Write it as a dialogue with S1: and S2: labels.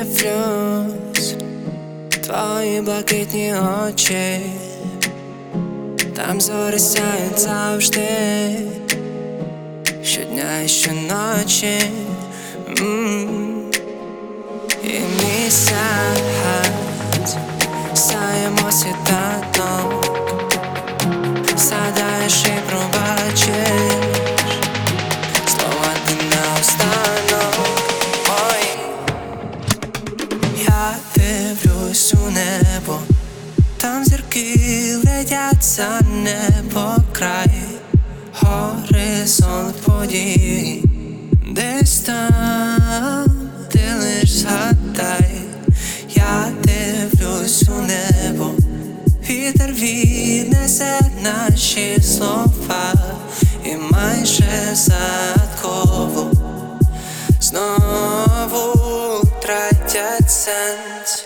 S1: дивлюсь твої блакитні очі, там зорі сяють завжди, щодня і щоночі. І місяць сяємо світанок, сядаєш і пробачиш, слова ти наостанок. Ой, я дивлюсь у небо, там зірки летять за небо край, горизонт подій, десь там ти лиш згадай. Я дивлюсь у небо, вітер віднесе наші слова, і майже загадково знову тратять сенс.